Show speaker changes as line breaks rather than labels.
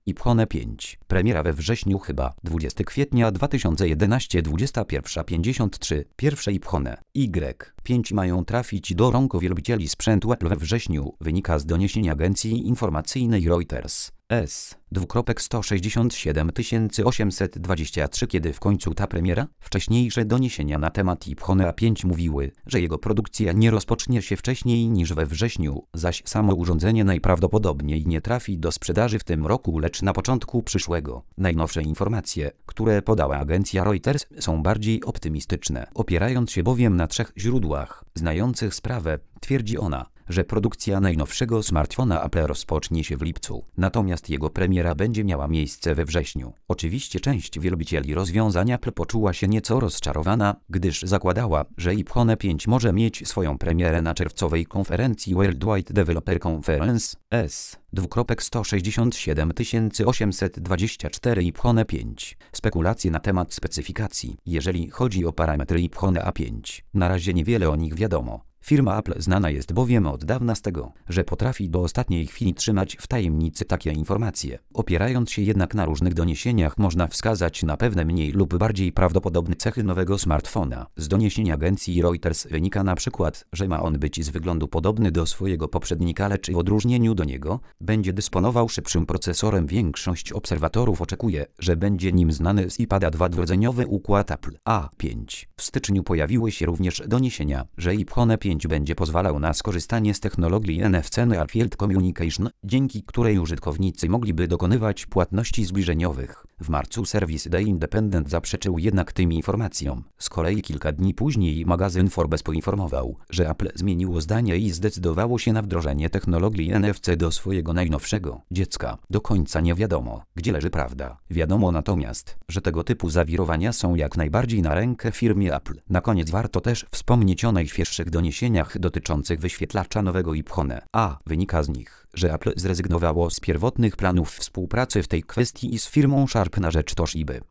iPhone 5. Premiera we wrześniu chyba. 20 kwietnia 2011 21:53. Pierwsze iPhone Y5 mają trafić do rąk wielbicieli sprzętu Apple we wrześniu, wynika z doniesień agencji informacyjnej Reuters. 167 823. Kiedy w końcu ta premiera? Wcześniejsze doniesienia na temat iPhone 5 mówiły, że jego produkcja nie rozpocznie się wcześniej niż we wrześniu, zaś samo urządzenie najprawdopodobniej nie trafi do sprzedaży w tym roku, lecz na początku przyszłego. Najnowsze informacje, które podała agencja Reuters, są bardziej optymistyczne. Opierając się bowiem na 3 źródłach znających sprawę, twierdzi ona, że produkcja najnowszego smartfona Apple rozpocznie się w lipcu, natomiast jego premiera będzie miała miejsce we wrześniu. Oczywiście część wielbicieli rozwiązań Apple poczuła się nieco rozczarowana, gdyż zakładała, że iPhone 5 może mieć swoją premierę na czerwcowej konferencji Worldwide Developer Conference S.167 824. iPhone 5. Spekulacje na temat specyfikacji, jeżeli chodzi o parametry iPhone 5. Na razie niewiele o nich wiadomo. Firma Apple znana jest bowiem od dawna z tego, że potrafi do ostatniej chwili trzymać w tajemnicy takie informacje. Opierając się jednak na różnych doniesieniach, można wskazać na pewne mniej lub bardziej prawdopodobne cechy nowego smartfona. Z doniesień agencji Reuters wynika na przykład, że ma on być z wyglądu podobny do swojego poprzednika, lecz w odróżnieniu do niego będzie dysponował szybszym procesorem. Większość obserwatorów oczekuje, że będzie nim znany z iPada 2 dwurdzeniowy układ Apple A5. W styczniu pojawiły się również doniesienia, że iPhone 5 będzie pozwalał na skorzystanie z technologii NFC Near Field Communication, dzięki której użytkownicy mogliby dokonywać płatności zbliżeniowych. W marcu serwis The Independent zaprzeczył jednak tym informacjom. Z kolei kilka dni później magazyn Forbes poinformował, że Apple zmieniło zdanie i zdecydowało się na wdrożenie technologii NFC do swojego najnowszego dziecka. Do końca nie wiadomo, gdzie leży prawda. Wiadomo natomiast, że tego typu zawirowania są jak najbardziej na rękę firmie Apple. Na koniec warto też wspomnieć o najświeższych doniesieniach dotyczących wyświetlacza nowego iPhone. Wynika z nich, że Apple zrezygnowało z pierwotnych planów współpracy w tej kwestii z firmą Sharp na rzecz Toshiby.